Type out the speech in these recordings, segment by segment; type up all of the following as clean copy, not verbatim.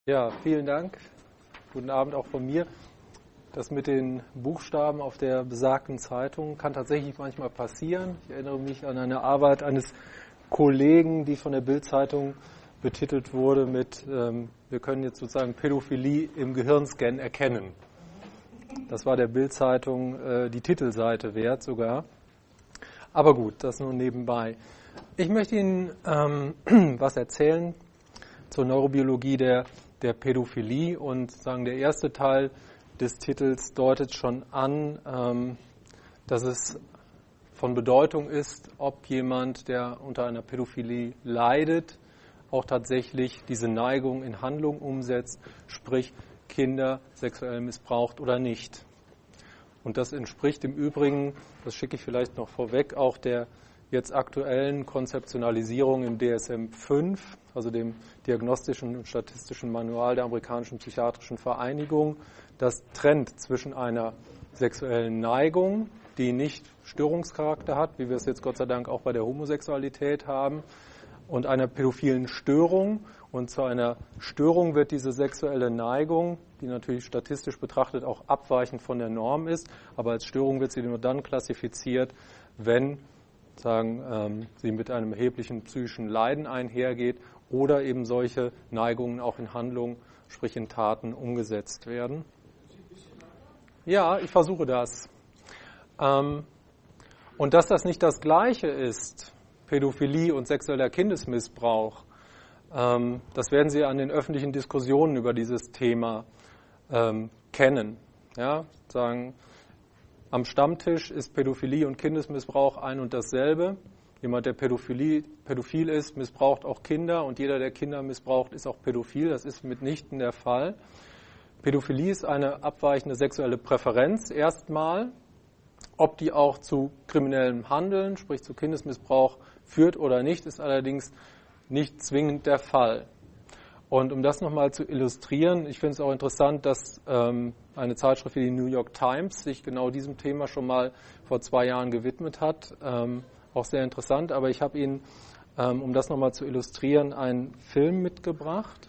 Ja, vielen Dank. Guten Abend auch von mir. Das mit den Buchstaben auf der besagten Zeitung kann tatsächlich manchmal passieren. Ich erinnere mich an eine Arbeit eines Kollegen, die von der Bild-Zeitung betitelt wurde mit wir können jetzt sozusagen Pädophilie im Gehirnscan erkennen. Das war der Bild-Zeitung die Titelseite wert sogar. Aber gut, das nur nebenbei. Ich möchte Ihnen was erzählen zur Neurobiologie der Pädophilie und sagen, der erste Teil des Titels deutet schon an, dass es von Bedeutung ist, ob jemand, der unter einer Pädophilie leidet, auch tatsächlich diese Neigung in Handlung umsetzt, sprich Kinder sexuell missbraucht oder nicht. Und das entspricht im Übrigen, das schicke ich vielleicht noch vorweg, auch der jetzt aktuellen Konzeptionalisierung im DSM-5, also dem Diagnostischen und Statistischen Manual der Amerikanischen Psychiatrischen Vereinigung, das trennt zwischen einer sexuellen Neigung, die nicht Störungscharakter hat, wie wir es jetzt Gott sei Dank auch bei der Homosexualität haben, und einer pädophilen Störung. Und zu einer Störung wird diese sexuelle Neigung, die natürlich statistisch betrachtet auch abweichend von der Norm ist, aber als Störung wird sie nur dann klassifiziert, wenn sie mit einem erheblichen psychischen Leiden einhergeht oder eben solche Neigungen auch in Handlungen, sprich in Taten, umgesetzt werden. Ja, ich versuche das. Und dass das nicht das Gleiche ist, Pädophilie und sexueller Kindesmissbrauch, das werden Sie an den öffentlichen Diskussionen über dieses Thema kennen. Ja, am Stammtisch ist Pädophilie und Kindesmissbrauch ein und dasselbe. Jemand, der pädophil ist, missbraucht auch Kinder und jeder, der Kinder missbraucht, ist auch pädophil. Das ist mitnichten der Fall. Pädophilie ist eine abweichende sexuelle Präferenz erstmal. Ob die auch zu kriminellem Handeln, sprich zu Kindesmissbrauch, führt oder nicht, ist allerdings nicht zwingend der Fall. Und um das nochmal zu illustrieren, ich finde es auch interessant, dass eine Zeitschrift wie die New York Times sich genau diesem Thema schon mal vor 2 Jahren gewidmet hat. Auch sehr interessant, aber ich habe Ihnen, um das nochmal zu illustrieren, einen Film mitgebracht.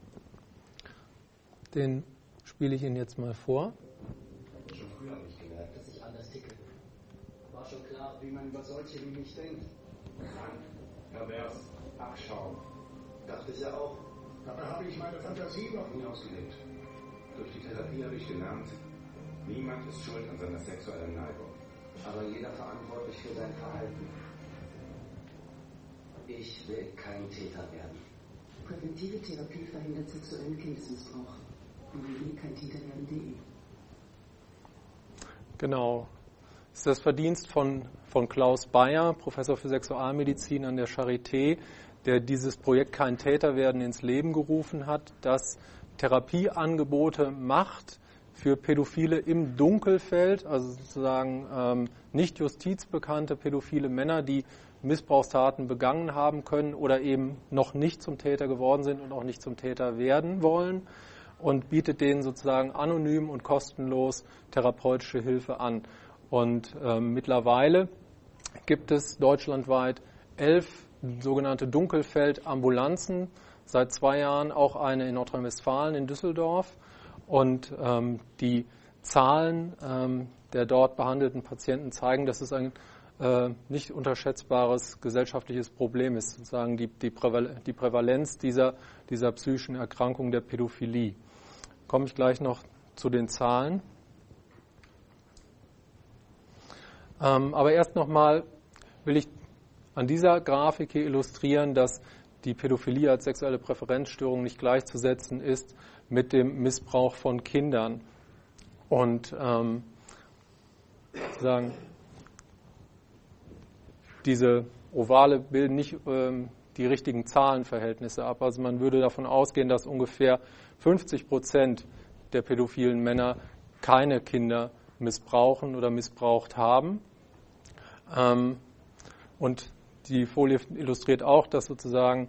Den spiele ich Ihnen jetzt mal vor. Schon früher habe ich gemerkt, dass ich anders ticke. War schon klar, wie man über solche wie mich denkt. Krank, pervers, Abschaum. Dachte ich ja auch. Dabei habe ich meine Fantasie noch nie ausgelebt. Durch die Therapie habe ich gelernt, niemand ist schuld an seiner sexuellen Neigung. Aber jeder verantwortlich für sein Verhalten. Ich will kein Täter werden. Präventive Therapie verhindert sexuellen Kindesmissbrauch. www.keintäterwerden.de. Genau. Das ist das Verdienst von Klaus Bayer, Professor für Sexualmedizin an der Charité, der dieses Projekt Kein Täter werden ins Leben gerufen hat, das Therapieangebote macht für Pädophile im Dunkelfeld, also sozusagen nicht justizbekannte pädophile Männer, die Missbrauchstaten begangen haben können oder eben noch nicht zum Täter geworden sind und auch nicht zum Täter werden wollen, und bietet denen sozusagen anonym und kostenlos therapeutische Hilfe an. Und mittlerweile gibt es deutschlandweit 11 sogenannte Dunkelfeldambulanzen, seit 2 Jahren auch eine in Nordrhein-Westfalen in Düsseldorf. Und die Zahlen der dort behandelten Patienten zeigen, dass es ein nicht unterschätzbares gesellschaftliches Problem ist, sozusagen die Prävalenz dieser psychischen Erkrankung der Pädophilie. Komme ich gleich noch zu den Zahlen. Aber erst nochmal will ich an dieser Grafik hier illustrieren, dass die Pädophilie als sexuelle Präferenzstörung nicht gleichzusetzen ist mit dem Missbrauch von Kindern. Und diese Ovale bilden nicht die richtigen Zahlenverhältnisse ab. Also man würde davon ausgehen, dass ungefähr 50% der pädophilen Männer keine Kinder missbrauchen oder missbraucht haben. Und die Folie illustriert auch, dass sozusagen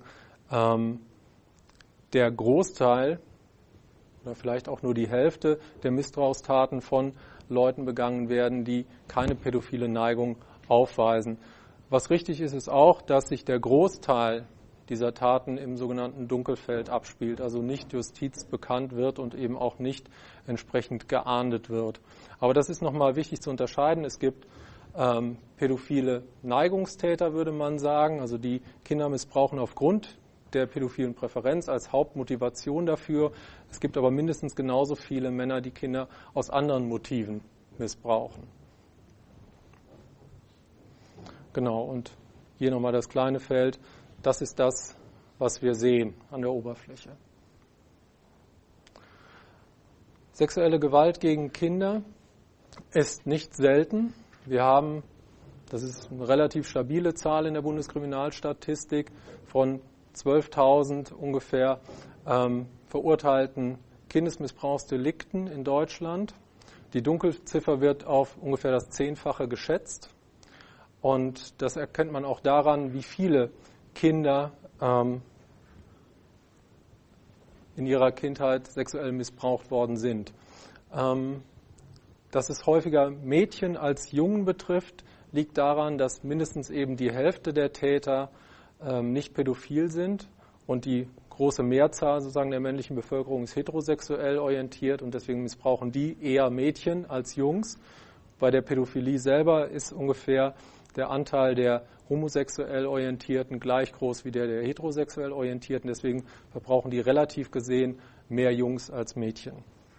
der Großteil oder vielleicht auch nur die Hälfte der Missbrauchstaten von Leuten begangen werden, die keine pädophile Neigung aufweisen. Was richtig ist, ist auch, dass sich der Großteil dieser Taten im sogenannten Dunkelfeld abspielt, also nicht Justiz bekannt wird und eben auch nicht entsprechend geahndet wird. Aber das ist nochmal wichtig zu unterscheiden. Es gibt pädophile Neigungstäter, würde man sagen, also die Kinder missbrauchen aufgrund der pädophilen Präferenz als Hauptmotivation dafür. Es gibt aber mindestens genauso viele Männer, die Kinder aus anderen Motiven missbrauchen. Genau, und hier nochmal das kleine Feld. Das ist das, was wir sehen an der Oberfläche. Sexuelle Gewalt gegen Kinder ist nicht selten. Wir haben, das ist eine relativ stabile Zahl in der Bundeskriminalstatistik, von 12.000 ungefähr verurteilten Kindesmissbrauchsdelikten in Deutschland. Die Dunkelziffer wird auf ungefähr das 10-fache geschätzt. Und das erkennt man auch daran, wie viele Kinder in ihrer Kindheit sexuell missbraucht worden sind. Dass es häufiger Mädchen als Jungen betrifft, liegt daran, dass mindestens eben die Hälfte der Täter nicht pädophil sind und die große Mehrzahl sozusagen der männlichen Bevölkerung ist heterosexuell orientiert und deswegen missbrauchen die eher Mädchen als Jungs. Bei der Pädophilie selber ist ungefähr der Anteil der homosexuell Orientierten gleich groß wie der heterosexuell Orientierten. Deswegen verbrauchen die relativ gesehen mehr Jungs als Mädchen.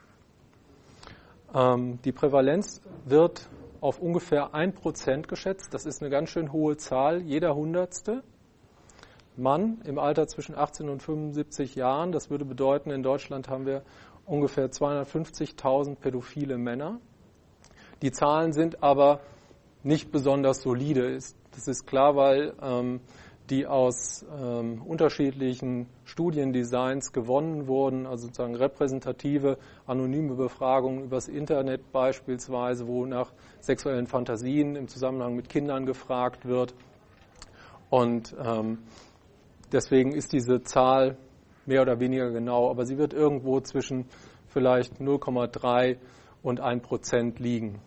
Die Prävalenz wird auf ungefähr 1% geschätzt. Das ist eine ganz schön hohe Zahl, jeder Hundertste Mann im Alter zwischen 18 und 75 Jahren. Das würde bedeuten, in Deutschland haben wir ungefähr 250.000 pädophile Männer. Die Zahlen sind aber nicht besonders solide. Das ist klar, weil die aus unterschiedlichen Studiendesigns gewonnen wurden, also sozusagen repräsentative, anonyme Befragungen übers Internet beispielsweise, wo nach sexuellen Fantasien im Zusammenhang mit Kindern gefragt wird. Und deswegen ist diese Zahl mehr oder weniger genau, aber sie wird irgendwo zwischen vielleicht 0,3 und 1% liegen.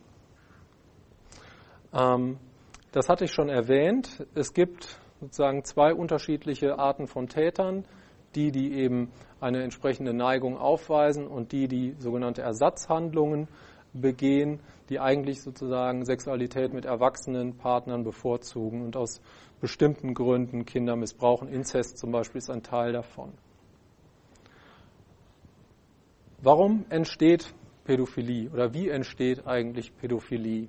Das hatte ich schon erwähnt. Es gibt sozusagen zwei unterschiedliche Arten von Tätern, die eben eine entsprechende Neigung aufweisen und die sogenannte Ersatzhandlungen begehen, die eigentlich sozusagen Sexualität mit erwachsenen Partnern bevorzugen und aus bestimmten Gründen Kinder missbrauchen. Inzest zum Beispiel ist ein Teil davon. Warum entsteht Pädophilie oder wie entsteht eigentlich Pädophilie?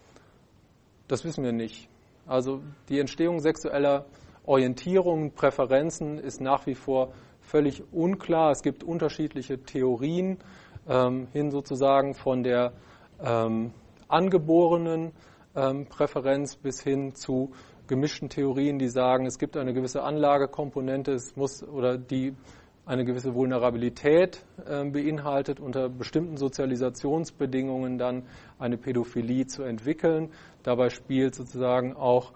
Das wissen wir nicht. Also die Entstehung sexueller Orientierungen, Präferenzen ist nach wie vor völlig unklar. Es gibt unterschiedliche Theorien hin sozusagen von der angeborenen Präferenz bis hin zu gemischten Theorien, die sagen, es gibt eine gewisse Anlagekomponente, es muss oder die eine gewisse Vulnerabilität beinhaltet, unter bestimmten Sozialisationsbedingungen dann eine Pädophilie zu entwickeln. Dabei spielt sozusagen auch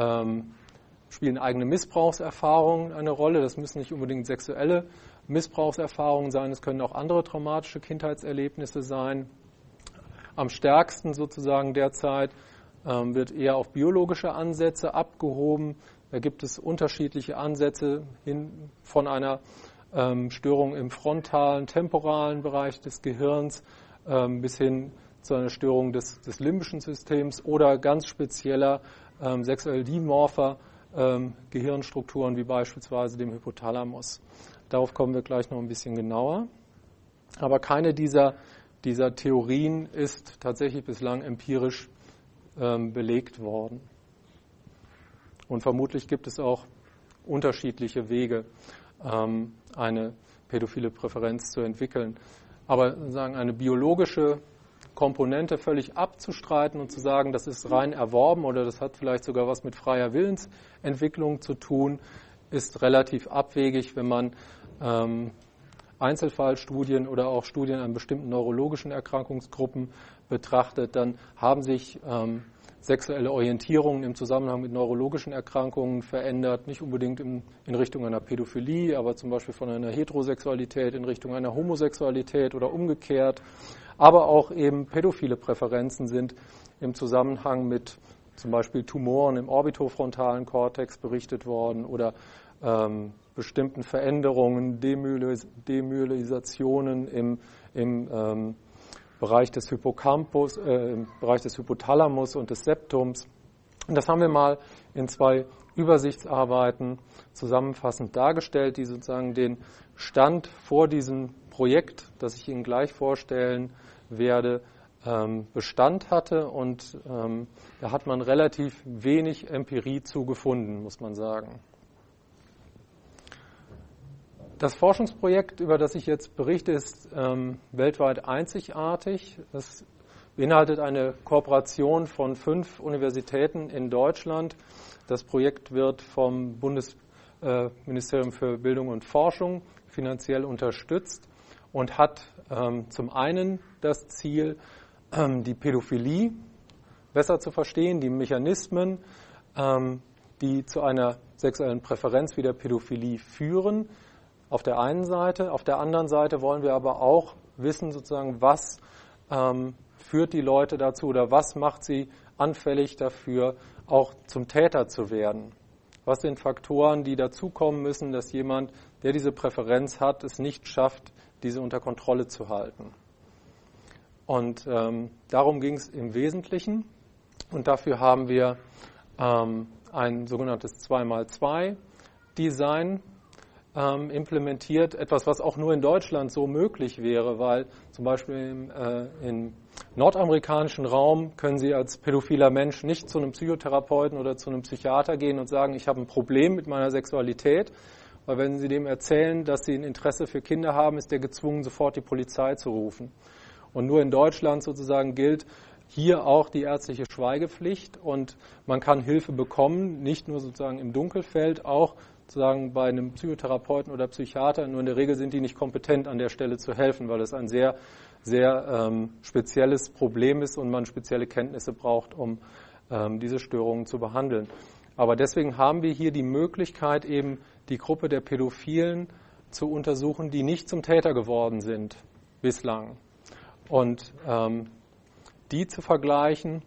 spielen eigene Missbrauchserfahrungen eine Rolle. Das müssen nicht unbedingt sexuelle Missbrauchserfahrungen sein, es können auch andere traumatische Kindheitserlebnisse sein. Am stärksten sozusagen derzeit wird eher auf biologische Ansätze abgehoben. Da gibt es unterschiedliche Ansätze von einer Störung im frontalen, temporalen Bereich des Gehirns bis hin zu einer Störung des limbischen Systems oder ganz spezieller sexuell dimorpher Gehirnstrukturen wie beispielsweise dem Hypothalamus. Darauf kommen wir gleich noch ein bisschen genauer. Aber keine dieser Theorien ist tatsächlich bislang empirisch belegt worden. Und vermutlich gibt es auch unterschiedliche Wege, eine pädophile Präferenz zu entwickeln. Aber sozusagen eine biologische Komponente völlig abzustreiten und zu sagen, das ist rein erworben oder das hat vielleicht sogar was mit freier Willensentwicklung zu tun, ist relativ abwegig, wenn man Einzelfallstudien oder auch Studien an bestimmten neurologischen Erkrankungsgruppen betrachtet. Dann haben sich sexuelle Orientierungen im Zusammenhang mit neurologischen Erkrankungen verändert, nicht unbedingt in Richtung einer Pädophilie, aber zum Beispiel von einer Heterosexualität in Richtung einer Homosexualität oder umgekehrt. Aber auch eben pädophile Präferenzen sind im Zusammenhang mit zum Beispiel Tumoren im orbitofrontalen Kortex berichtet worden oder bestimmten Veränderungen, Demyelisationen im Bereich des Hippocampus, im Bereich des Hypothalamus und des Septums. Und das haben wir mal in 2 Übersichtsarbeiten zusammenfassend dargestellt, die sozusagen den Stand vor diesem Projekt, das ich Ihnen gleich vorstellen werde, Bestand hatte. Und da hat man relativ wenig Empirie zu gefunden, muss man sagen. Das Forschungsprojekt, über das ich jetzt berichte, ist weltweit einzigartig. Es beinhaltet eine Kooperation von 5 Universitäten in Deutschland. Das Projekt wird vom Bundesministerium für Bildung und Forschung finanziell unterstützt und hat zum einen das Ziel, die Pädophilie besser zu verstehen, die Mechanismen, die zu einer sexuellen Präferenz wie der Pädophilie führen, auf der einen Seite. Auf der anderen Seite wollen wir aber auch wissen, sozusagen, was führt die Leute dazu oder was macht sie anfällig dafür, auch zum Täter zu werden. Was sind Faktoren, die dazukommen müssen, dass jemand, der diese Präferenz hat, es nicht schafft, diese unter Kontrolle zu halten. Und darum ging es im Wesentlichen. Und dafür haben wir ein sogenanntes 2x2-Design implementiert, etwas, was auch nur in Deutschland so möglich wäre, weil zum Beispiel im nordamerikanischen Raum können Sie als pädophiler Mensch nicht zu einem Psychotherapeuten oder zu einem Psychiater gehen und sagen, ich habe ein Problem mit meiner Sexualität, weil wenn Sie dem erzählen, dass Sie ein Interesse für Kinder haben, ist der gezwungen, sofort die Polizei zu rufen. Und nur in Deutschland sozusagen gilt hier auch die ärztliche Schweigepflicht und man kann Hilfe bekommen, nicht nur sozusagen im Dunkelfeld, auch sozusagen bei einem Psychotherapeuten oder Psychiater, nur in der Regel sind die nicht kompetent, an der Stelle zu helfen, weil es ein sehr, sehr spezielles Problem ist und man spezielle Kenntnisse braucht, um diese Störungen zu behandeln. Aber deswegen haben wir hier die Möglichkeit, eben die Gruppe der Pädophilen zu untersuchen, die nicht zum Täter geworden sind bislang. Und die zu vergleichen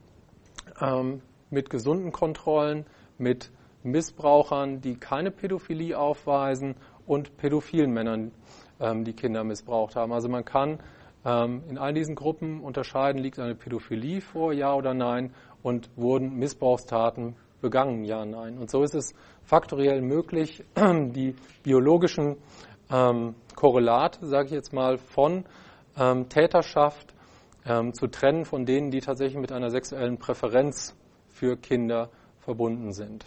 mit gesunden Kontrollen, mit Missbrauchern, die keine Pädophilie aufweisen und pädophilen Männern, die Kinder missbraucht haben. Also man kann in all diesen Gruppen unterscheiden, liegt eine Pädophilie vor, ja oder nein, und wurden Missbrauchstaten begangen, ja, nein. Und so ist es faktoriell möglich, die biologischen Korrelate, sage ich jetzt mal, von Täterschaft zu trennen von denen, die tatsächlich mit einer sexuellen Präferenz für Kinder verbunden sind.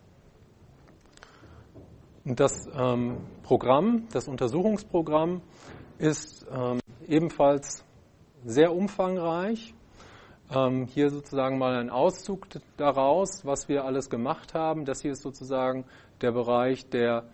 Und das Programm, das Untersuchungsprogramm ist ebenfalls sehr umfangreich. Hier sozusagen mal ein Auszug daraus, was wir alles gemacht haben. Das hier ist sozusagen der Bereich der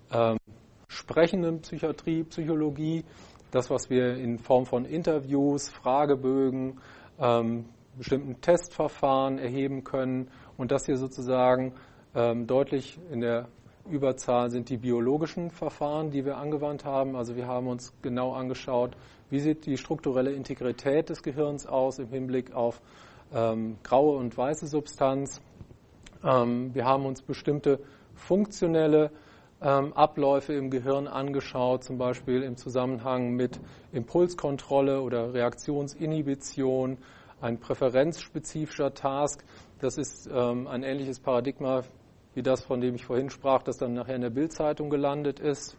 sprechenden Psychiatrie, Psychologie. Das, was wir in Form von Interviews, Fragebögen, bestimmten Testverfahren erheben können. Und das hier sozusagen deutlich in der Überzahl sind die biologischen Verfahren, die wir angewandt haben. Also wir haben uns genau angeschaut, wie sieht die strukturelle Integrität des Gehirns aus im Hinblick auf graue und weiße Substanz. Wir haben uns bestimmte funktionelle Abläufe im Gehirn angeschaut, zum Beispiel im Zusammenhang mit Impulskontrolle oder Reaktionsinhibition, ein präferenzspezifischer Task. Das ist ein ähnliches Paradigma wie das, von dem ich vorhin sprach, das dann nachher in der Bild-Zeitung gelandet ist.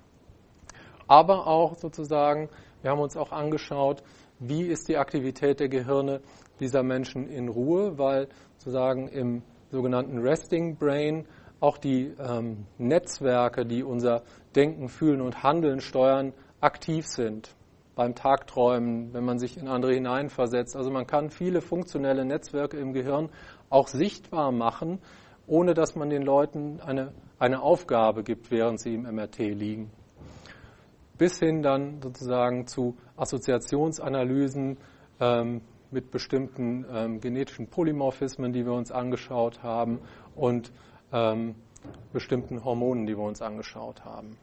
Aber auch sozusagen, wir haben uns auch angeschaut, wie ist die Aktivität der Gehirne dieser Menschen in Ruhe, weil sozusagen im sogenannten Resting Brain auch die Netzwerke, die unser Denken, Fühlen und Handeln steuern, aktiv sind. Beim Tagträumen, wenn man sich in andere hineinversetzt. Also man kann viele funktionelle Netzwerke im Gehirn auch sichtbar machen, ohne dass man den Leuten eine Aufgabe gibt, während sie im MRT liegen. Bis hin dann sozusagen zu Assoziationsanalysen mit bestimmten genetischen Polymorphismen, die wir uns angeschaut haben, und bestimmten Hormonen, die wir uns angeschaut haben.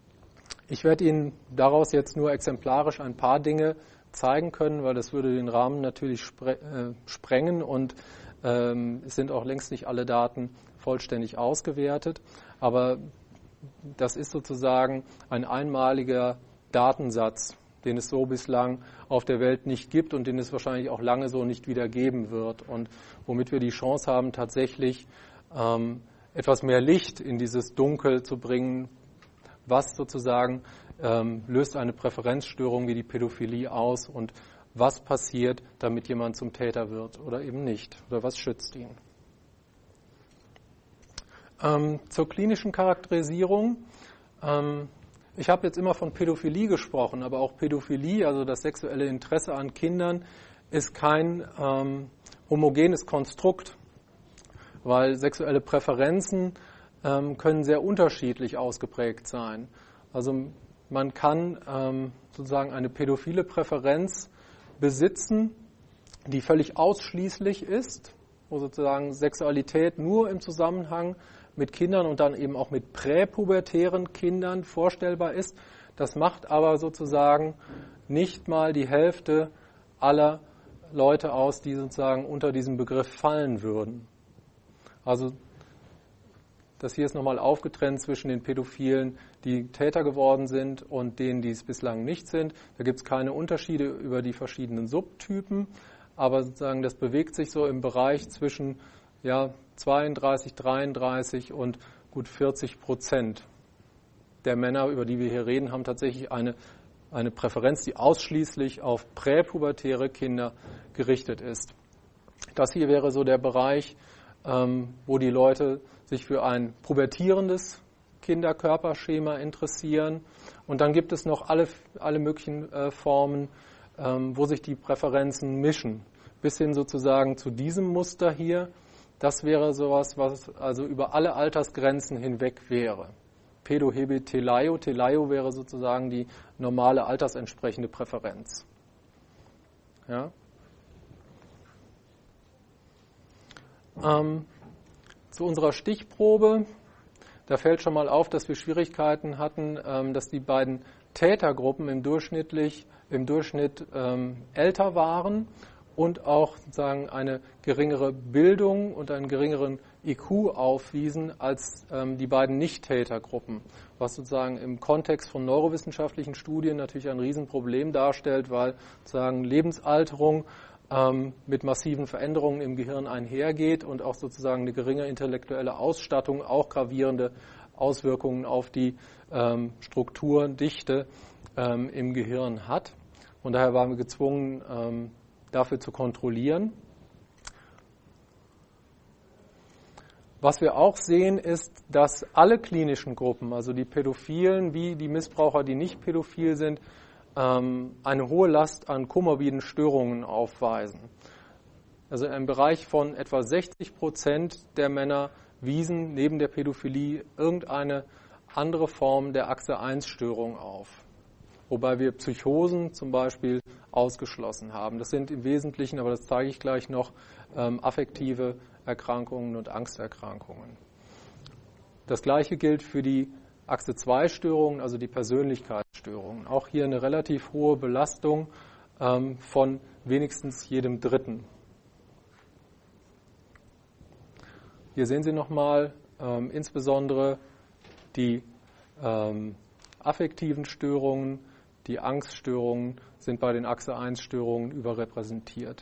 Ich werde Ihnen daraus jetzt nur exemplarisch ein paar Dinge zeigen können, weil das würde den Rahmen natürlich sprengen und es sind auch längst nicht alle Daten vollständig ausgewertet. Aber das ist sozusagen ein einmaliger Datensatz, den es so bislang auf der Welt nicht gibt und den es wahrscheinlich auch lange so nicht wieder geben wird. Und womit wir die Chance haben, tatsächlich etwas mehr Licht in dieses Dunkel zu bringen, was sozusagen löst eine Präferenzstörung wie die Pädophilie aus und was passiert, damit jemand zum Täter wird oder eben nicht, oder was schützt ihn. Zur klinischen Charakterisierung. Ich habe jetzt immer von Pädophilie gesprochen, aber auch Pädophilie, also das sexuelle Interesse an Kindern, ist kein homogenes Konstrukt, weil sexuelle Präferenzen können sehr unterschiedlich ausgeprägt sein. Also man kann sozusagen eine pädophile Präferenz besitzen, die völlig ausschließlich ist, wo sozusagen Sexualität nur im Zusammenhang mit Kindern und dann eben auch mit präpubertären Kindern vorstellbar ist. Das macht aber sozusagen nicht mal die Hälfte aller Leute aus, die sozusagen unter diesen Begriff fallen würden. Also das hier ist nochmal aufgetrennt zwischen den Pädophilen, die Täter geworden sind und denen, die es bislang nicht sind. Da gibt es keine Unterschiede über die verschiedenen Subtypen, aber sozusagen das bewegt sich so im Bereich zwischen 32, 33 und gut 40% der Männer, über die wir hier reden, haben tatsächlich eine Präferenz, die ausschließlich auf präpubertäre Kinder gerichtet ist. Das hier wäre so der Bereich, wo die Leute sich für ein pubertierendes Kinderkörperschema interessieren. Und dann gibt es noch alle möglichen Formen, wo sich die Präferenzen mischen. Bis hin sozusagen zu diesem Muster hier. Das wäre sowas, was also über alle Altersgrenzen hinweg wäre. Pädohebe-Teleio. Teleio wäre sozusagen die normale altersentsprechende Präferenz. Ja? Zu unserer Stichprobe, da fällt schon mal auf, dass wir Schwierigkeiten hatten, dass die beiden Tätergruppen im Durchschnitt älter waren und auch sozusagen eine geringere Bildung und einen geringeren IQ aufwiesen als die beiden Nicht-Tätergruppen, was sozusagen im Kontext von neurowissenschaftlichen Studien natürlich ein Riesenproblem darstellt, weil sozusagen Lebensalterung mit massiven Veränderungen im Gehirn einhergeht und auch sozusagen eine geringe intellektuelle Ausstattung auch gravierende Auswirkungen auf die Strukturdichte im Gehirn hat. Und daher waren wir gezwungen, dafür zu kontrollieren. Was wir auch sehen, ist, dass alle klinischen Gruppen, also die Pädophilen wie die Missbraucher, die nicht pädophil sind, eine hohe Last an komorbiden Störungen aufweisen. Also im Bereich von etwa 60% der Männer wiesen neben der Pädophilie irgendeine andere Form der Achse-1-Störung auf. Wobei wir Psychosen zum Beispiel ausgeschlossen haben. Das sind im Wesentlichen, aber das zeige ich gleich noch, affektive Erkrankungen und Angsterkrankungen. Das Gleiche gilt für die Achse-2-Störungen, also die Persönlichkeitsstörungen. Auch hier eine relativ hohe Belastung von wenigstens jedem Dritten. Hier sehen Sie nochmal insbesondere die affektiven Störungen, die Angststörungen sind bei den Achse-1-Störungen überrepräsentiert.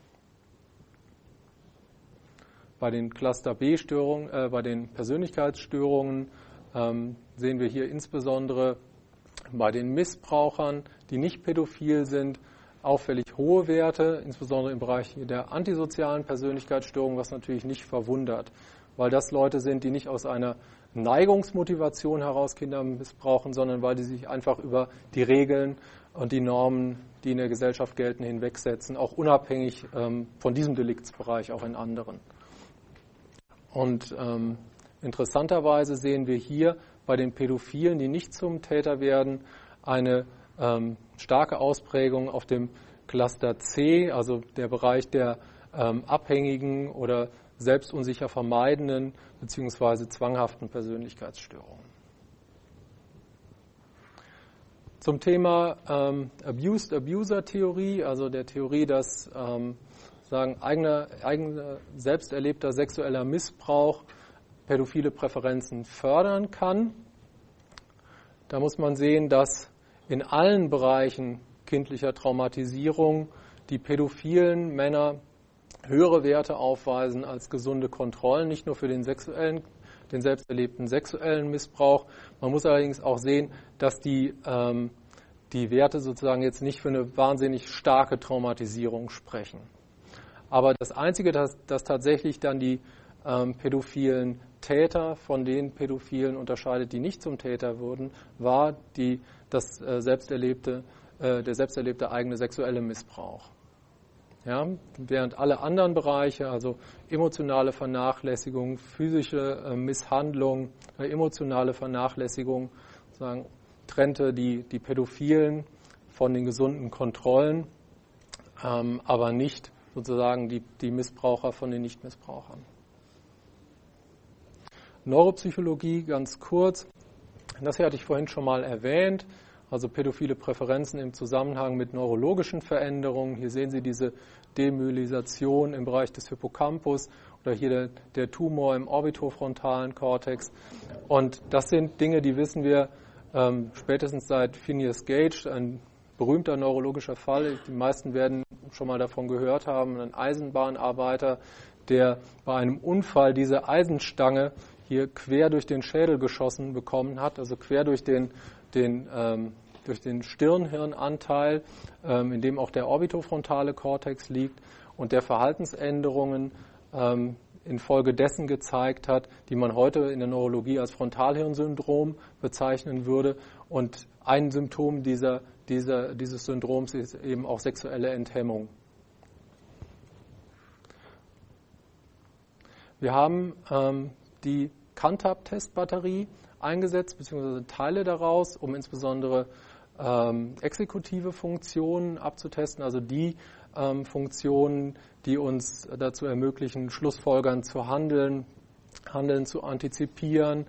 Bei den Cluster B-Störungen, bei den Persönlichkeitsstörungen sehen wir hier insbesondere bei den Missbrauchern, die nicht pädophil sind, auffällig hohe Werte, insbesondere im Bereich der antisozialen Persönlichkeitsstörungen, was natürlich nicht verwundert, weil das Leute sind, die nicht aus einer Neigungsmotivation heraus Kinder missbrauchen, sondern weil die sich einfach über die Regeln und die Normen, die in der Gesellschaft gelten, hinwegsetzen, auch unabhängig von diesem Deliktsbereich, auch in anderen. Und interessanterweise sehen wir hier bei den Pädophilen, die nicht zum Täter werden, eine starke Ausprägung auf dem Cluster C, also der Bereich der abhängigen oder selbstunsicher vermeidenden bzw. zwanghaften Persönlichkeitsstörungen. Zum Thema Abused-Abuser-Theorie, also der Theorie, dass eigener selbst erlebter sexueller Missbrauch pädophile Präferenzen fördern kann. Da muss man sehen, dass in allen Bereichen kindlicher Traumatisierung die pädophilen Männer höhere Werte aufweisen als gesunde Kontrollen, nicht nur für den selbst erlebten sexuellen Missbrauch. Man muss allerdings auch sehen, dass die Werte sozusagen jetzt nicht für eine wahnsinnig starke Traumatisierung sprechen. Aber das Einzige, das tatsächlich dann die pädophilen Täter von den Pädophilen unterscheidet, die nicht zum Täter wurden, war der selbst erlebte eigene sexuelle Missbrauch. Ja, während alle anderen Bereiche, also emotionale Vernachlässigung, physische Misshandlung, emotionale Vernachlässigung, sozusagen trennte die Pädophilen von den gesunden Kontrollen, aber nicht sozusagen die Missbraucher von den Nichtmissbrauchern. Neuropsychologie ganz kurz, das hier hatte ich vorhin schon mal erwähnt, also pädophile Präferenzen im Zusammenhang mit neurologischen Veränderungen. Hier sehen Sie diese Demyelisation im Bereich des Hippocampus oder hier der Tumor im orbitofrontalen Kortex. Und das sind Dinge, die wissen wir spätestens seit Phineas Gage, ein berühmter neurologischer Fall. Die meisten werden schon mal davon gehört haben, ein Eisenbahnarbeiter, der bei einem Unfall diese Eisenstange hier quer durch den Schädel geschossen bekommen hat, also quer durch den Stirnhirnanteil, in dem auch der orbitofrontale Kortex liegt und der Verhaltensänderungen infolgedessen gezeigt hat, die man heute in der Neurologie als Frontalhirnsyndrom bezeichnen würde. Und ein Symptom dieses Syndroms ist eben auch sexuelle Enthemmung. Wir haben die Cantab-Testbatterie eingesetzt, beziehungsweise Teile daraus, um insbesondere exekutive Funktionen abzutesten, also die Funktionen, die uns dazu ermöglichen, Schlussfolgern zu handeln zu antizipieren,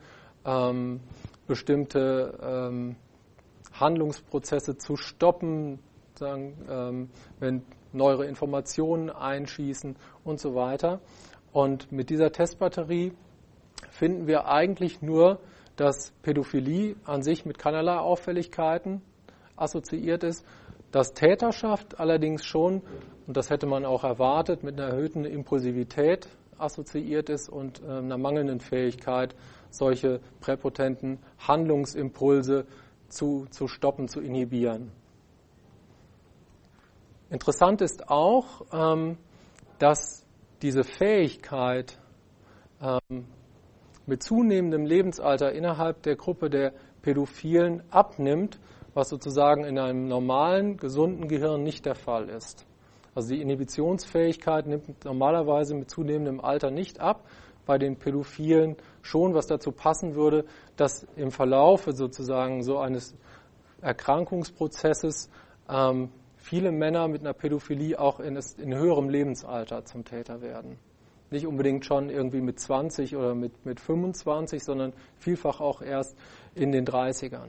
bestimmte Handlungsprozesse zu stoppen, wenn neuere Informationen einschießen und so weiter. Und mit dieser Testbatterie finden wir eigentlich nur, dass Pädophilie an sich mit keinerlei Auffälligkeiten assoziiert ist, dass Täterschaft allerdings schon, und das hätte man auch erwartet, mit einer erhöhten Impulsivität assoziiert ist und einer mangelnden Fähigkeit, solche präpotenten Handlungsimpulse zu stoppen, zu inhibieren. Interessant ist auch, dass diese Fähigkeit mit zunehmendem Lebensalter innerhalb der Gruppe der Pädophilen abnimmt, was sozusagen in einem normalen, gesunden Gehirn nicht der Fall ist. Also die Inhibitionsfähigkeit nimmt normalerweise mit zunehmendem Alter nicht ab, bei den Pädophilen schon, was dazu passen würde, dass im Verlaufe sozusagen so eines Erkrankungsprozesses viele Männer mit einer Pädophilie auch in höherem Lebensalter zum Täter werden. Nicht unbedingt schon irgendwie mit 20 oder mit 25, sondern vielfach auch erst in den 30ern.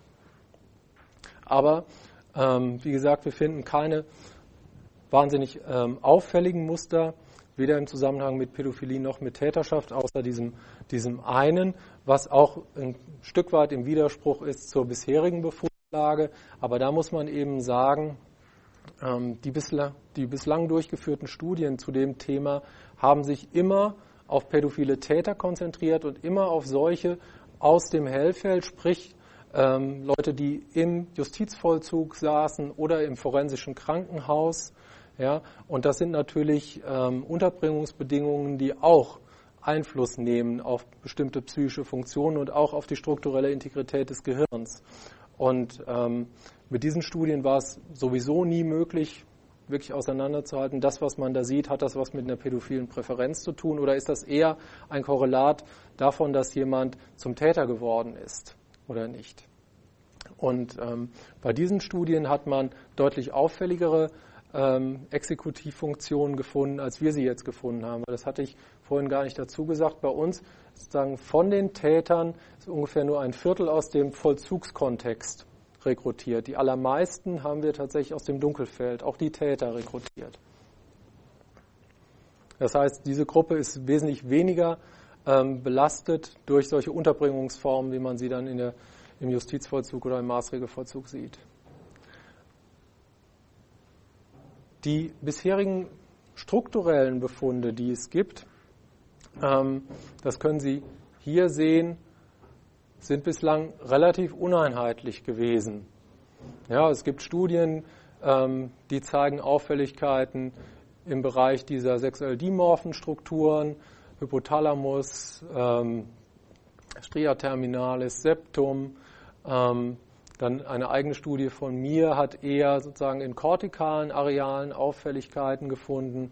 Aber, wie gesagt, wir finden keine wahnsinnig auffälligen Muster, weder im Zusammenhang mit Pädophilie noch mit Täterschaft, außer diesem einen, was auch ein Stück weit im Widerspruch ist zur bisherigen Befundlage. Aber da muss man eben sagen, die bislang durchgeführten Studien zu dem Thema haben sich immer auf pädophile Täter konzentriert und immer auf solche aus dem Hellfeld, sprich Leute, die im Justizvollzug saßen oder im forensischen Krankenhaus. Ja, und das sind natürlich Unterbringungsbedingungen, die auch Einfluss nehmen auf bestimmte psychische Funktionen und auch auf die strukturelle Integrität des Gehirns. Und mit diesen Studien war es sowieso nie möglich, wirklich auseinanderzuhalten. Das, was man da sieht, hat das was mit einer pädophilen Präferenz zu tun? Oder ist das eher ein Korrelat davon, dass jemand zum Täter geworden ist oder nicht? Und bei diesen Studien hat man deutlich auffälligere Exekutivfunktionen gefunden, als wir sie jetzt gefunden haben. Das hatte ich vorhin gar nicht dazu gesagt. Bei uns sozusagen von den Tätern ist ungefähr nur ein Viertel aus dem Vollzugskontext rekrutiert. Die allermeisten haben wir tatsächlich aus dem Dunkelfeld, auch die Täter rekrutiert. Das heißt, diese Gruppe ist wesentlich weniger belastet durch solche Unterbringungsformen, wie man sie dann in im Justizvollzug oder im Maßregelvollzug sieht. Die bisherigen strukturellen Befunde, die es gibt, das können Sie hier sehen, sind bislang relativ uneinheitlich gewesen. Ja, es gibt Studien, die zeigen Auffälligkeiten im Bereich dieser sexuell dimorphen Strukturen, Hypothalamus, Stria terminalis, Septum. Dann eine eigene Studie von mir hat eher sozusagen in kortikalen Arealen Auffälligkeiten gefunden.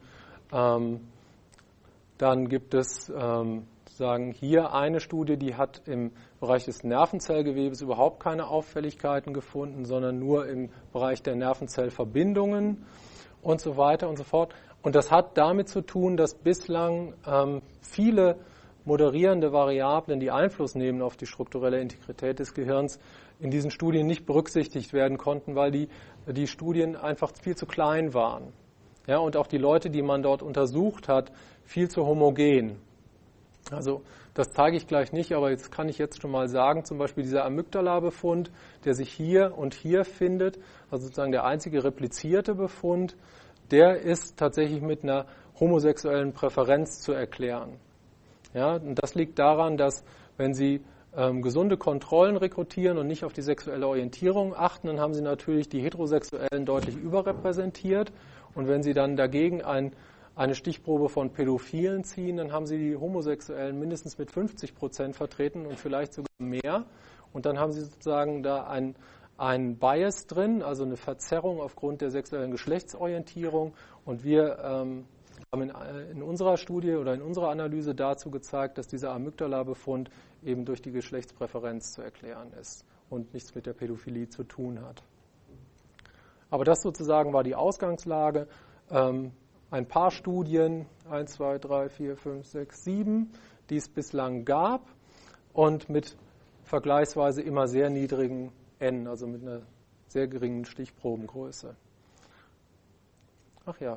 Dann gibt es sozusagen hier eine Studie, die hat im Bereich des Nervenzellgewebes überhaupt keine Auffälligkeiten gefunden, sondern nur im Bereich der Nervenzellverbindungen und so weiter und so fort. Und das hat damit zu tun, dass bislang viele moderierende Variablen, die Einfluss nehmen auf die strukturelle Integrität des Gehirns, in diesen Studien nicht berücksichtigt werden konnten, weil die Studien einfach viel zu klein waren. Ja, und auch die Leute, die man dort untersucht hat, viel zu homogen. Also das zeige ich gleich nicht, aber jetzt kann ich jetzt schon mal sagen, zum Beispiel dieser Amygdala-Befund, der sich hier und hier findet, also sozusagen der einzige replizierte Befund, der ist tatsächlich mit einer homosexuellen Präferenz zu erklären. Ja, und das liegt daran, dass wenn Sie gesunde Kontrollen rekrutieren und nicht auf die sexuelle Orientierung achten, dann haben Sie natürlich die Heterosexuellen deutlich überrepräsentiert. Und wenn Sie dann dagegen eine Stichprobe von Pädophilen ziehen, dann haben Sie die Homosexuellen mindestens mit 50% vertreten und vielleicht sogar mehr. Und dann haben Sie sozusagen da ein Bias drin, also eine Verzerrung aufgrund der sexuellen Geschlechtsorientierung. Und wir haben in unserer Studie oder in unserer Analyse dazu gezeigt, dass dieser Amygdala-Befund eben durch die Geschlechtspräferenz zu erklären ist und nichts mit der Pädophilie zu tun hat. Aber das sozusagen war die Ausgangslage. Ein paar Studien, 1, 2, 3, 4, 5, 6, 7, die es bislang gab und mit vergleichsweise immer sehr niedrigen N, also mit einer sehr geringen Stichprobengröße. Ach ja.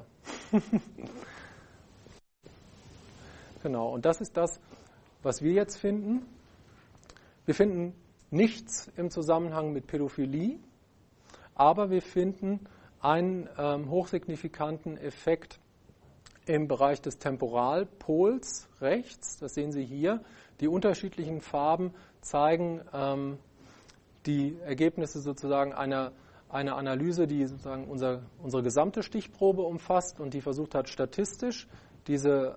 Genau, und das ist das, was wir jetzt finden. Wir finden nichts im Zusammenhang mit Pädophilie, aber wir finden einen hochsignifikanten Effekt im Bereich des Temporalpols rechts. Das sehen Sie hier. Die unterschiedlichen Farben zeigen die Ergebnisse sozusagen einer Analyse, die sozusagen unsere gesamte Stichprobe umfasst und die versucht hat, statistisch diese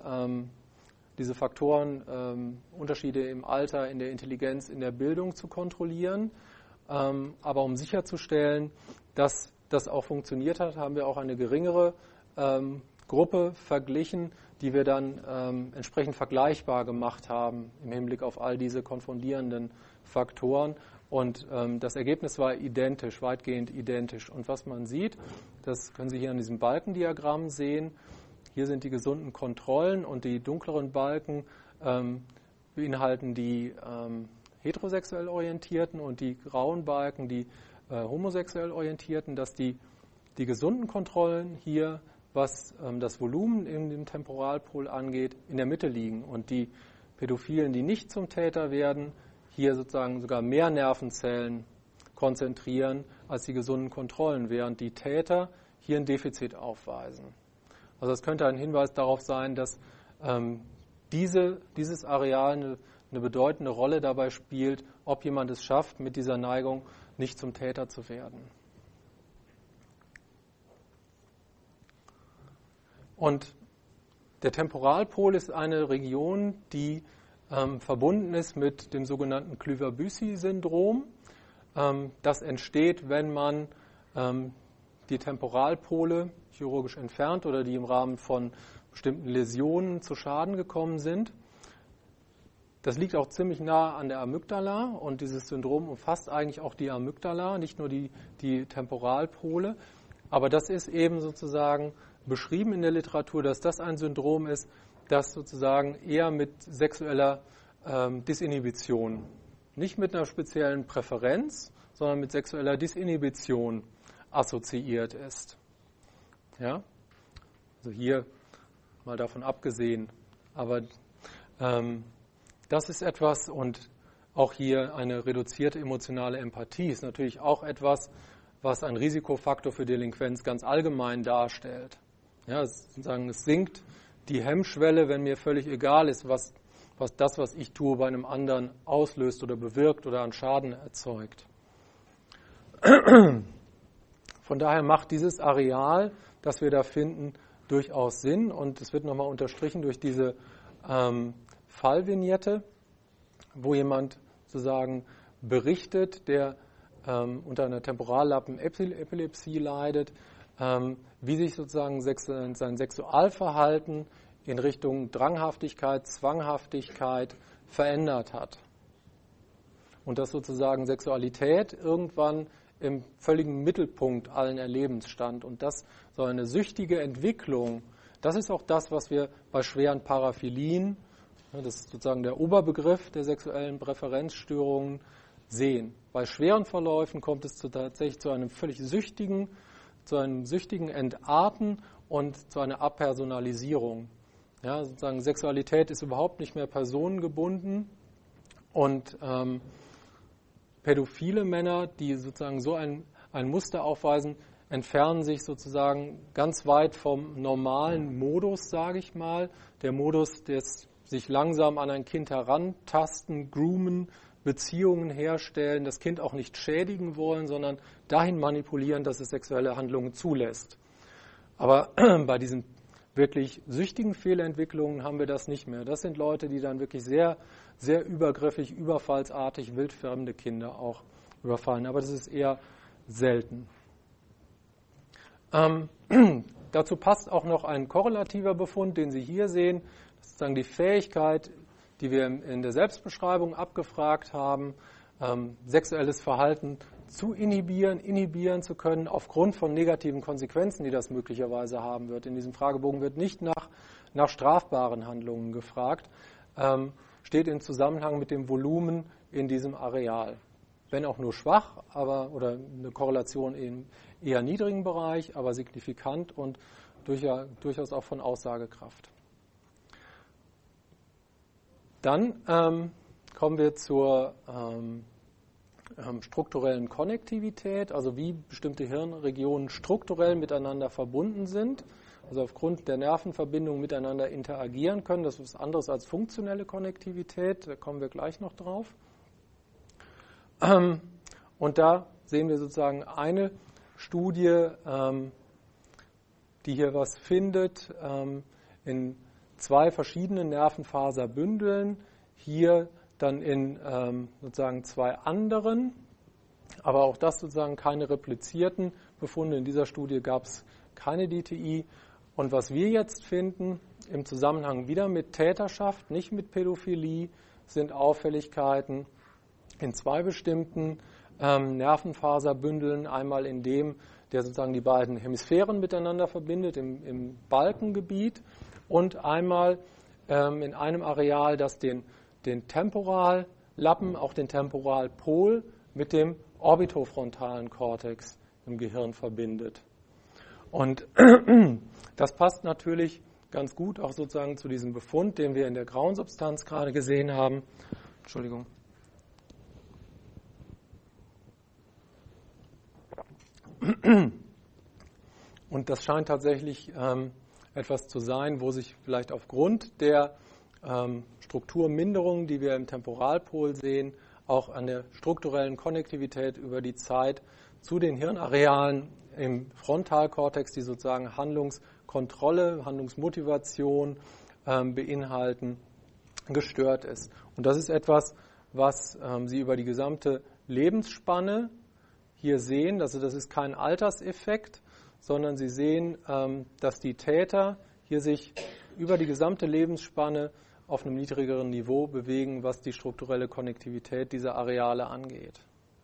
Faktoren, Unterschiede im Alter, in der Intelligenz, in der Bildung zu kontrollieren. Aber um sicherzustellen, dass das auch funktioniert hat, haben wir auch eine geringere Gruppe verglichen, die wir dann entsprechend vergleichbar gemacht haben im Hinblick auf all diese konfundierenden Faktoren. Und das Ergebnis war identisch, weitgehend identisch. Und was man sieht, das können Sie hier an diesem Balkendiagramm sehen. Hier sind die gesunden Kontrollen und die dunkleren Balken beinhalten die heterosexuell Orientierten und die grauen Balken die homosexuell Orientierten, dass die gesunden Kontrollen hier, was das Volumen in dem Temporalpol angeht, in der Mitte liegen und die Pädophilen, die nicht zum Täter werden, hier sozusagen sogar mehr Nervenzellen konzentrieren als die gesunden Kontrollen, während die Täter hier ein Defizit aufweisen. Also das könnte ein Hinweis darauf sein, dass dieses Areal eine bedeutende Rolle dabei spielt, ob jemand es schafft, mit dieser Neigung nicht zum Täter zu werden. Und der Temporalpol ist eine Region, die verbunden ist mit dem sogenannten Kluver-Bucy-Syndrom. Das entsteht, wenn man die Temporalpole chirurgisch entfernt oder die im Rahmen von bestimmten Läsionen zu Schaden gekommen sind. Das liegt auch ziemlich nah an der Amygdala und dieses Syndrom umfasst eigentlich auch die Amygdala, nicht nur die Temporalpole. Aber das ist eben sozusagen beschrieben in der Literatur, dass das ein Syndrom ist, das sozusagen eher mit sexueller Disinhibition, nicht mit einer speziellen Präferenz, sondern mit sexueller Disinhibition assoziiert ist. Ja? Also hier mal davon abgesehen. Aber das ist etwas und auch hier eine reduzierte emotionale Empathie ist natürlich auch etwas, was ein Risikofaktor für Delinquenz ganz allgemein darstellt. Ja, sozusagen, es sinkt die Hemmschwelle, wenn mir völlig egal ist, was ich tue, bei einem anderen auslöst oder bewirkt oder an Schaden erzeugt. Von daher macht dieses Areal, das wir da finden, durchaus Sinn, und es wird nochmal unterstrichen durch diese Fallvignette, wo jemand sozusagen berichtet, der unter einer Temporallappenepilepsie leidet, wie sich sozusagen sein Sexualverhalten in Richtung Dranghaftigkeit, Zwanghaftigkeit verändert hat. Und dass sozusagen Sexualität irgendwann im völligen Mittelpunkt allen Erlebens stand. Und dass so eine süchtige Entwicklung, das ist auch das, was wir bei schweren Paraphilien, das ist sozusagen der Oberbegriff der sexuellen Präferenzstörungen, sehen. Bei schweren Verläufen kommt es tatsächlich zu einem völlig süchtigen Entarten und zu einer Abpersonalisierung. Ja, sozusagen Sexualität ist überhaupt nicht mehr personengebunden, und pädophile Männer, die sozusagen so ein Muster aufweisen, entfernen sich sozusagen ganz weit vom normalen Modus, sage ich mal. Der Modus des sich langsam an ein Kind herantasten, groomen, Beziehungen herstellen, das Kind auch nicht schädigen wollen, sondern dahin manipulieren, dass es sexuelle Handlungen zulässt. Aber bei diesen wirklich süchtigen Fehlentwicklungen haben wir das nicht mehr. Das sind Leute, die dann wirklich sehr, sehr übergriffig, überfallsartig wildfremde Kinder auch überfallen. Aber das ist eher selten. Dazu passt auch noch ein korrelativer Befund, den Sie hier sehen. Das ist sozusagen die Fähigkeit, die wir in der Selbstbeschreibung abgefragt haben, sexuelles Verhalten zu inhibieren zu können, aufgrund von negativen Konsequenzen, die das möglicherweise haben wird. In diesem Fragebogen wird nicht nach strafbaren Handlungen gefragt, steht in Zusammenhang mit dem Volumen in diesem Areal. Wenn auch nur schwach, oder eine Korrelation in eher niedrigen Bereich, aber signifikant und durchaus auch von Aussagekraft. Dann kommen wir zur strukturellen Konnektivität, also wie bestimmte Hirnregionen strukturell miteinander verbunden sind, also aufgrund der Nervenverbindungen miteinander interagieren können. Das ist was anderes als funktionelle Konnektivität, da kommen wir gleich noch drauf. Und da sehen wir sozusagen eine Studie, die hier was findet, in 2 verschiedenen Nervenfaserbündeln, hier dann in sozusagen 2 anderen, aber auch das sozusagen keine replizierten Befunde. In dieser Studie gab es keine DTI. Und was wir jetzt finden, im Zusammenhang wieder mit Täterschaft, nicht mit Pädophilie, sind Auffälligkeiten in 2 bestimmten Nervenfaserbündeln. Einmal in dem, der sozusagen die beiden Hemisphären miteinander verbindet, im Balkengebiet, und einmal in einem Areal, das den Temporallappen, auch den Temporalpol mit dem orbitofrontalen Kortex im Gehirn verbindet. Und das passt natürlich ganz gut auch sozusagen zu diesem Befund, den wir in der grauen Substanz gerade gesehen haben. Entschuldigung. Und das scheint tatsächlich etwas zu sein, wo sich vielleicht aufgrund der Strukturminderung, die wir im Temporalpol sehen, auch an der strukturellen Konnektivität über die Zeit zu den Hirnarealen im Frontalkortex, die sozusagen Handlungskontrolle, Handlungsmotivation beinhalten, gestört ist. Und das ist etwas, was Sie über die gesamte Lebensspanne hier sehen. Also das ist kein Alterseffekt, sondern Sie sehen, dass die Täter hier sich über die gesamte Lebensspanne auf einem niedrigeren Niveau bewegen, was die strukturelle Konnektivität dieser Areale angeht.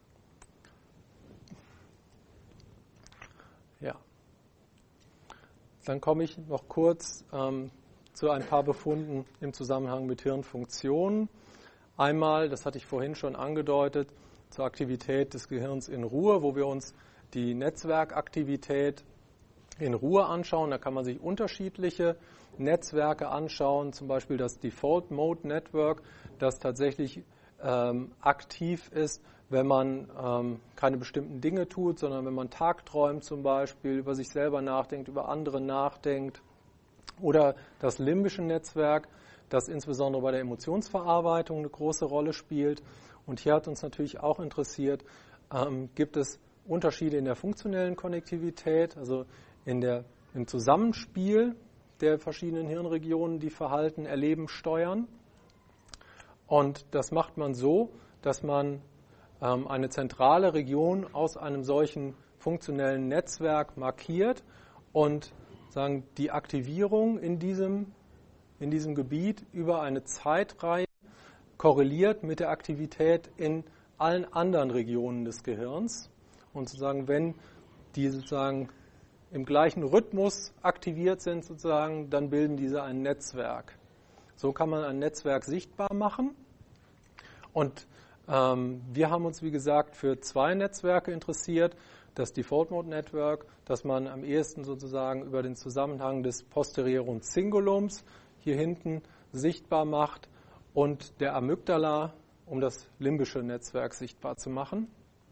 Ja. Dann komme ich noch kurz zu ein paar Befunden im Zusammenhang mit Hirnfunktionen. Einmal, das hatte ich vorhin schon angedeutet, zur Aktivität des Gehirns in Ruhe, wo wir uns die Netzwerkaktivität in Ruhe anschauen. Da kann man sich unterschiedliche Netzwerke anschauen, zum Beispiel das Default Mode Network, das tatsächlich aktiv ist, wenn man keine bestimmten Dinge tut, sondern wenn man tagträumt zum Beispiel, über sich selber nachdenkt, über andere nachdenkt. Oder das limbische Netzwerk, das insbesondere bei der Emotionsverarbeitung eine große Rolle spielt. Und hier hat uns natürlich auch interessiert, gibt es Unterschiede in der funktionellen Konnektivität, also im Zusammenspiel der verschiedenen Hirnregionen, die Verhalten, Erleben, steuern. Und das macht man so, dass man eine zentrale Region aus einem solchen funktionellen Netzwerk markiert und sagen, die Aktivierung in diesem Gebiet über eine Zeitreihe korreliert mit der Aktivität in allen anderen Regionen des Gehirns. Und sozusagen, wenn die sozusagen im gleichen Rhythmus aktiviert sind, sozusagen, dann bilden diese ein Netzwerk. So kann man ein Netzwerk sichtbar machen. Und wir haben uns, wie gesagt, für 2 Netzwerke interessiert. Das Default Mode Network, das man am ehesten sozusagen über den Zusammenhang des posterioren Cingulums hier hinten sichtbar macht, und der Amygdala, um das limbische Netzwerk sichtbar zu machen.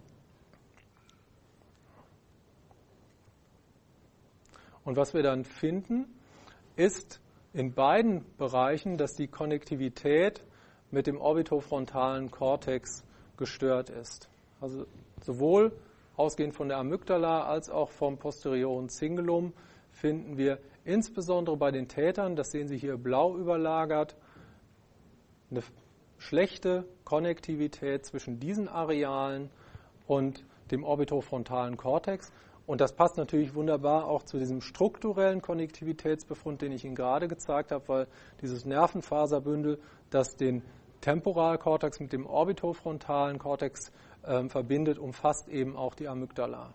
Und was wir dann finden, ist in beiden Bereichen, dass die Konnektivität mit dem orbitofrontalen Kortex gestört ist. Also sowohl ausgehend von der Amygdala als auch vom posterioren Cingulum finden wir insbesondere bei den Tätern, das sehen Sie hier blau überlagert, eine schlechte Konnektivität zwischen diesen Arealen und dem orbitofrontalen Kortex. Und das passt natürlich wunderbar auch zu diesem strukturellen Konnektivitätsbefund, den ich Ihnen gerade gezeigt habe, weil dieses Nervenfaserbündel, das den Temporalkortex mit dem orbitofrontalen Kortex verbindet, umfasst eben auch die Amygdala.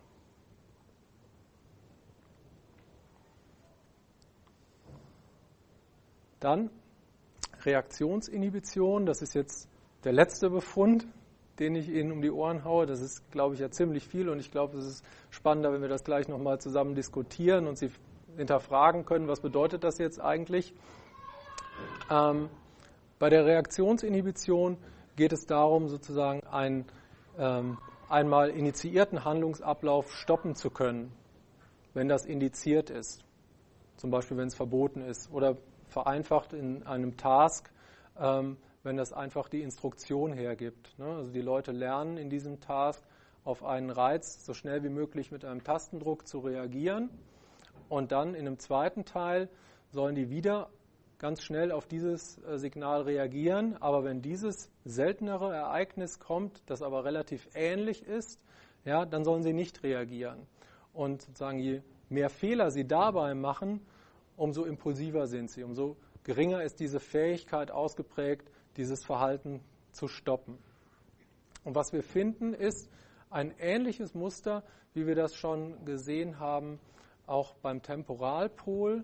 Dann Reaktionsinhibition, das ist jetzt der letzte Befund, den ich Ihnen um die Ohren haue. Das ist, glaube ich, ja ziemlich viel, und ich glaube, es ist spannender, wenn wir das gleich nochmal zusammen diskutieren und Sie hinterfragen können, was bedeutet das jetzt eigentlich. Bei der Reaktionsinhibition geht es darum, sozusagen einen einmal initiierten Handlungsablauf stoppen zu können, wenn das indiziert ist. Zum Beispiel, wenn es verboten ist, oder vereinfacht in einem Task, wenn das einfach die Instruktion hergibt. Also die Leute lernen in diesem Task auf einen Reiz so schnell wie möglich mit einem Tastendruck zu reagieren, und dann in einem zweiten Teil sollen die wieder ganz schnell auf dieses Signal reagieren, aber wenn dieses seltenere Ereignis kommt, das aber relativ ähnlich ist, ja, dann sollen sie nicht reagieren. Und sozusagen je mehr Fehler sie dabei machen, umso impulsiver sind sie, umso geringer ist diese Fähigkeit ausgeprägt, dieses Verhalten zu stoppen. Und was wir finden, ist ein ähnliches Muster, wie wir das schon gesehen haben, auch beim Temporalpol.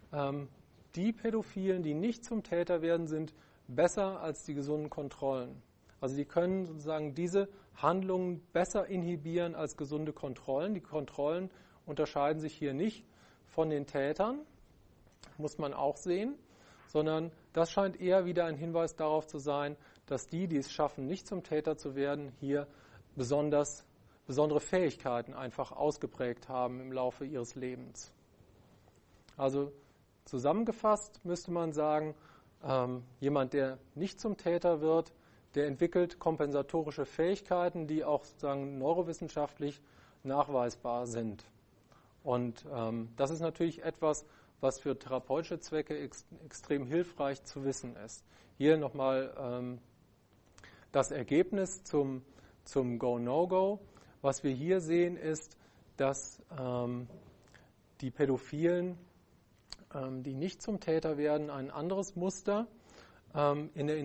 Die Pädophilen, die nicht zum Täter werden, sind besser als die gesunden Kontrollen. Also die können sozusagen diese Handlungen besser inhibieren als gesunde Kontrollen. Die Kontrollen unterscheiden sich hier nicht von den Tätern, muss man auch sehen, sondern das scheint eher wieder ein Hinweis darauf zu sein, dass die es schaffen, nicht zum Täter zu werden, hier besondere Fähigkeiten einfach ausgeprägt haben im Laufe ihres Lebens. Also zusammengefasst müsste man sagen, jemand, der nicht zum Täter wird, der entwickelt kompensatorische Fähigkeiten, die auch sozusagen neurowissenschaftlich nachweisbar sind. Und das ist natürlich etwas, was für therapeutische Zwecke extrem hilfreich zu wissen ist. Hier nochmal das Ergebnis zum Go-No-Go. Was wir hier sehen, ist, dass die Pädophilen, die nicht zum Täter werden, ein anderes Muster in der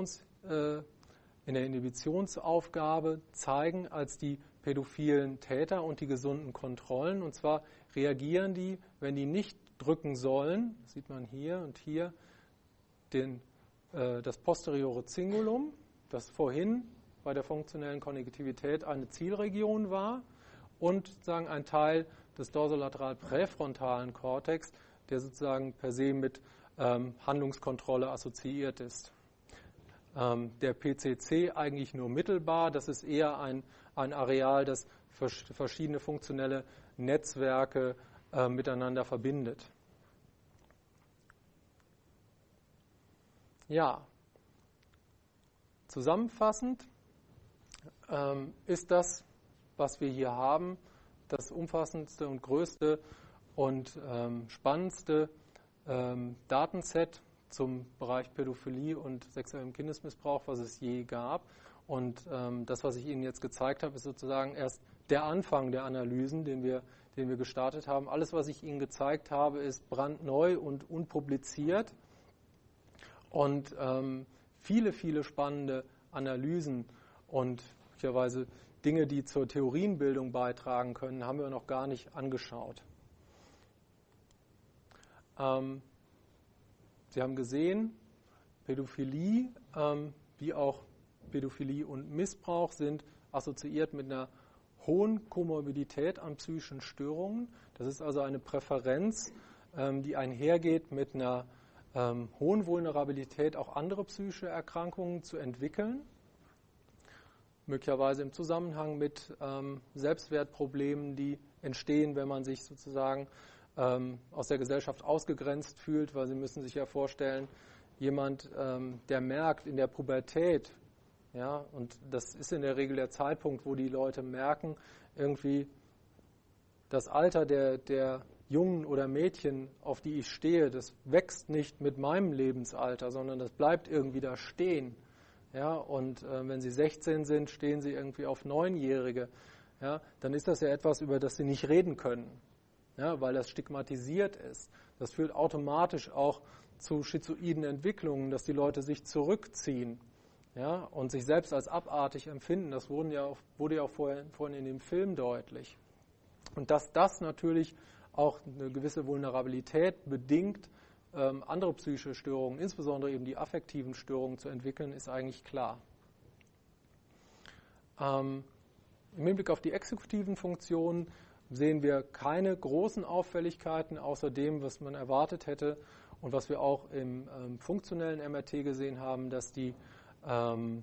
Inhibitionsaufgabe zeigen als die pädophilen Täter und die gesunden Kontrollen. Und zwar reagieren die, wenn die nicht drücken sollen, sieht man hier und hier, das posteriore Cingulum, das vorhin bei der funktionellen Konnektivität eine Zielregion war, und sozusagen ein Teil des dorsolateral-präfrontalen Kortex, der sozusagen per se mit Handlungskontrolle assoziiert ist. der PCC eigentlich nur mittelbar. Das ist eher ein Areal, das verschiedene funktionelle Netzwerke miteinander verbindet. Ja, zusammenfassend ist das, was wir hier haben, das umfassendste und größte und spannendste Datenset zum Bereich Pädophilie und sexuellem Kindesmissbrauch, was es je gab. Und das, was ich Ihnen jetzt gezeigt habe, ist sozusagen erst der Anfang der Analysen, den wir gestartet haben. Alles, was ich Ihnen gezeigt habe, ist brandneu und unpubliziert. Und viele, viele spannende Analysen und möglicherweise Dinge, die zur Theorienbildung beitragen können, haben wir noch gar nicht angeschaut. Sie haben gesehen, Pädophilie wie auch Pädophilie und Missbrauch sind assoziiert mit einer hohen Komorbidität an psychischen Störungen. Das ist also eine Präferenz, die einhergeht mit einer hohen Vulnerabilität, auch andere psychische Erkrankungen zu entwickeln. Möglicherweise im Zusammenhang mit Selbstwertproblemen, die entstehen, wenn man sich sozusagen aus der Gesellschaft ausgegrenzt fühlt, weil Sie müssen sich ja vorstellen, jemand, der merkt in der Pubertät, ja, und das ist in der Regel der Zeitpunkt, wo die Leute merken, irgendwie das Alter der Jungen oder Mädchen, auf die ich stehe, das wächst nicht mit meinem Lebensalter, sondern das bleibt irgendwie da stehen. Ja, und wenn sie 16 sind, stehen sie irgendwie auf 9-Jährige. Ja, dann ist das ja etwas, über das sie nicht reden können, ja, weil das stigmatisiert ist. Das führt automatisch auch zu schizoiden Entwicklungen, dass die Leute sich zurückziehen, ja, und sich selbst als abartig empfinden. Das wurde ja auch vorhin in dem Film deutlich. Und dass das natürlich auch eine gewisse Vulnerabilität bedingt, andere psychische Störungen, insbesondere eben die affektiven Störungen zu entwickeln, ist eigentlich klar. Im Hinblick auf die exekutiven Funktionen sehen wir keine großen Auffälligkeiten außer dem, was man erwartet hätte und was wir auch im funktionellen MRT gesehen haben, dass das haben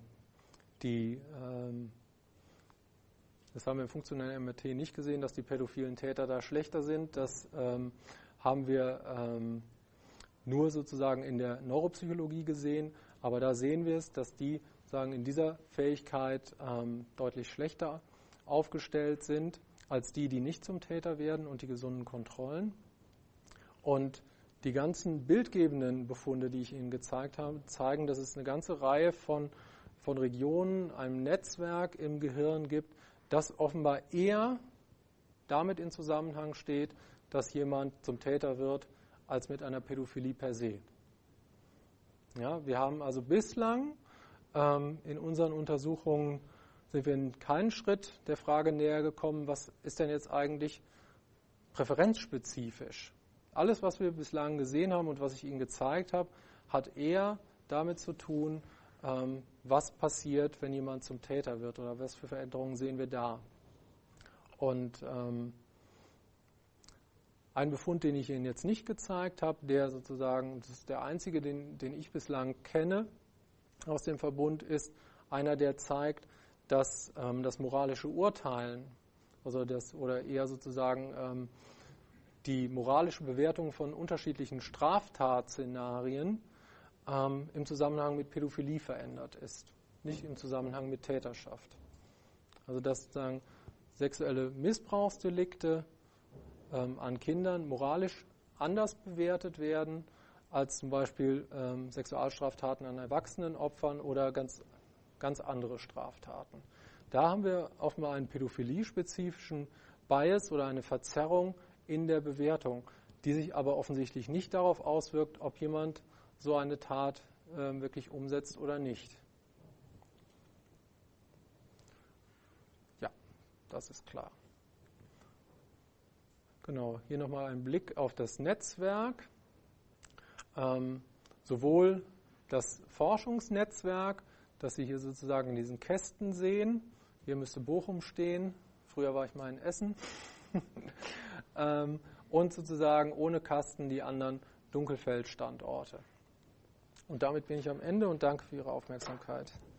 wir im funktionellen MRT nicht gesehen, dass die pädophilen Täter da schlechter sind. Das haben wir nur sozusagen in der Neuropsychologie gesehen. Aber da sehen wir es, dass die sagen in dieser Fähigkeit deutlich schlechter aufgestellt sind als die nicht zum Täter werden und die gesunden Kontrollen. Und die ganzen bildgebenden Befunde, die ich Ihnen gezeigt habe, zeigen, dass es eine ganze Reihe von Regionen, einem Netzwerk im Gehirn gibt, das offenbar eher damit in Zusammenhang steht, dass jemand zum Täter wird, als mit einer Pädophilie per se. Ja, wir haben also bislang in unseren Untersuchungen sind wir in keinen Schritt der Frage näher gekommen, was ist denn jetzt eigentlich präferenzspezifisch. Alles, was wir bislang gesehen haben und was ich Ihnen gezeigt habe, hat eher damit zu tun, was passiert, wenn jemand zum Täter wird oder was für Veränderungen sehen wir da. Und ein Befund, den ich Ihnen jetzt nicht gezeigt habe, der sozusagen, das ist der einzige, den ich bislang kenne aus dem Verbund, ist einer, der zeigt, dass das moralische Urteilen, oder eher sozusagen die moralische Bewertung von unterschiedlichen Straftatszenarien im Zusammenhang mit Pädophilie verändert ist, nicht im Zusammenhang mit Täterschaft. Also dass sozusagen sexuelle Missbrauchsdelikte an Kindern moralisch anders bewertet werden als zum Beispiel Sexualstraftaten an erwachsenen Opfern oder ganz andere Straftaten. Da haben wir offenbar einen pädophilie-spezifischen Bias oder eine Verzerrung in der Bewertung, die sich aber offensichtlich nicht darauf auswirkt, ob jemand so eine Tat wirklich umsetzt oder nicht. Ja, das ist klar. Genau, hier nochmal ein Blick auf das Netzwerk. Sowohl das Forschungsnetzwerk, das Sie hier sozusagen in diesen Kästen sehen. Hier müsste Bochum stehen. Früher war ich mal in Essen. Und sozusagen ohne Kasten die anderen Dunkelfeld-Standorte. Und damit bin ich am Ende und danke für Ihre Aufmerksamkeit.